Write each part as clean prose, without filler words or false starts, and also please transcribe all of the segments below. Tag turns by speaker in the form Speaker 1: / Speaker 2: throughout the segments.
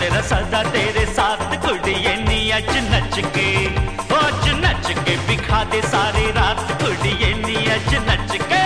Speaker 1: तेरा सदा तेरे साथ कुड़िए नी अज नच के, अज नच के बिखा दे सारी रात कुड़िए नी अज नच के।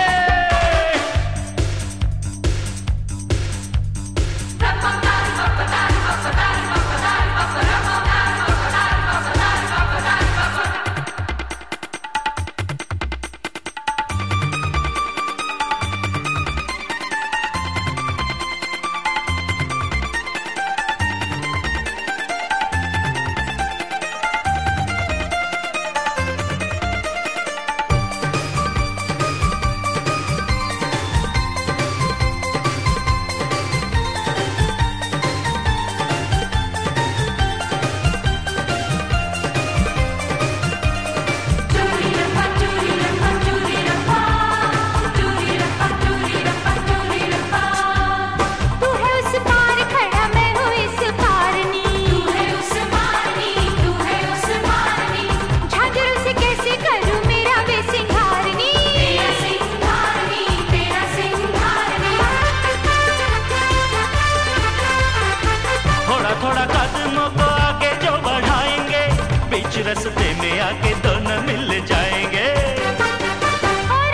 Speaker 1: थोड़ा कदमों को आगे जो बढ़ाएंगे, बीच रास्ते में आके दोनों मिल जाएंगे।
Speaker 2: और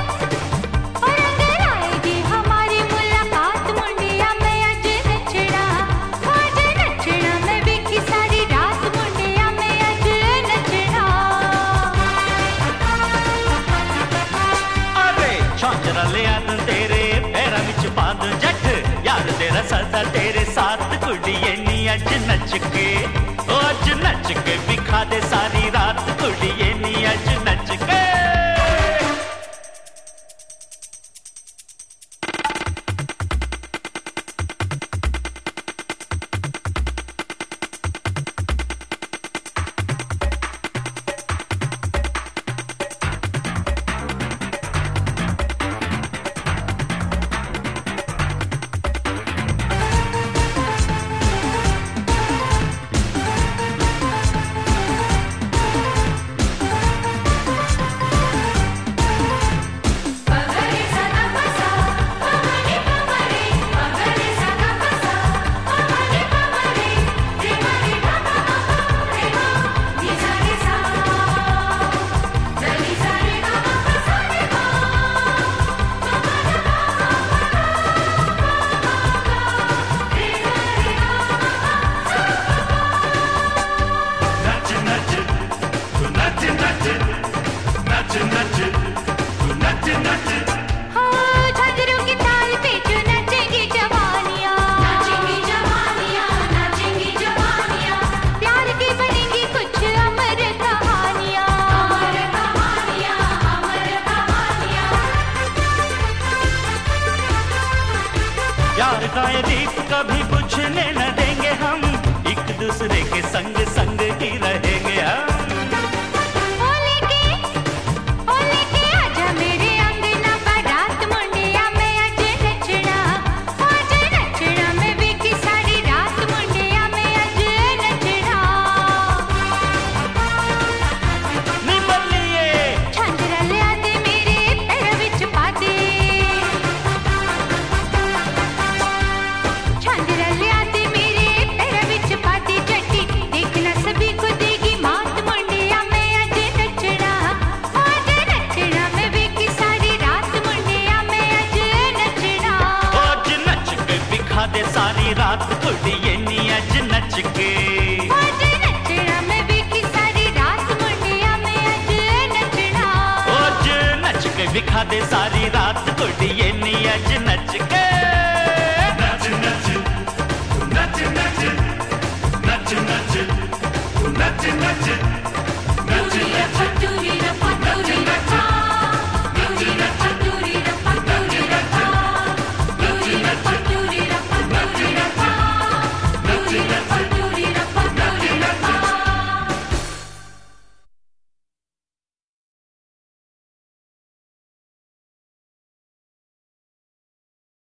Speaker 2: अगर आएगी हमारी मुलाकात मुंडिया में आज नचना मैं बिकी सारी रात मुंडिया में आज नचना।
Speaker 1: अरे झांझरा ले आ तेरे पैरां विच बांध जट, यार तेरा सदा तेरे साथ कुड़िए नी अज नच के, अज नच के बिखा दे सारी रात कुड़िए नी अज नच के। यार का ये दीप कभी बुझने न देंगे हम, एक दूसरे के संग संग ही रहेंगे हम।
Speaker 2: ओ लेके आजा मेरे अंगना बारात मुंडिया में आज नचना मैं बिकी सारी रात मुंडिया में आज नचना।
Speaker 1: नी बल्लिए
Speaker 2: झांझरा ले आ दे मेरे पैर विच पा दे, झांझरा ले आ दे मेरे पैर विच पा दे जट्टी, देखना सभी को देगी मात मुंडिया में आज नचना मैं बिकी सारी रात मुंडिया में आज नचना।
Speaker 1: आज नच के बिखा दे सारी रात कुड़िए नी अज नच के।